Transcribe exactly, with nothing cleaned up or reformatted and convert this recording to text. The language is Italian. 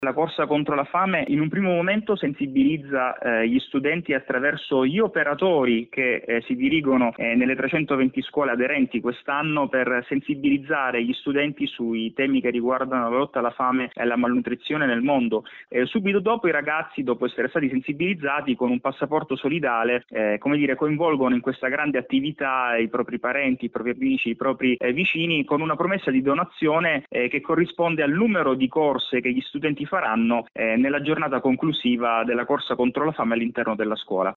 La corsa contro la fame in un primo momento sensibilizza eh, gli studenti attraverso gli operatori che eh, si dirigono eh, nelle trecentoventi scuole aderenti quest'anno per sensibilizzare gli studenti sui temi che riguardano la lotta alla fame e alla malnutrizione nel mondo. Eh, subito dopo i ragazzi, dopo essere stati sensibilizzati con un passaporto solidale, eh, come dire, coinvolgono in questa grande attività i propri parenti, i propri amici, i propri eh, vicini con una promessa di donazione eh, che corrisponde al numero di corse che gli studenti faranno eh, nella giornata conclusiva della corsa contro la fame all'interno della scuola.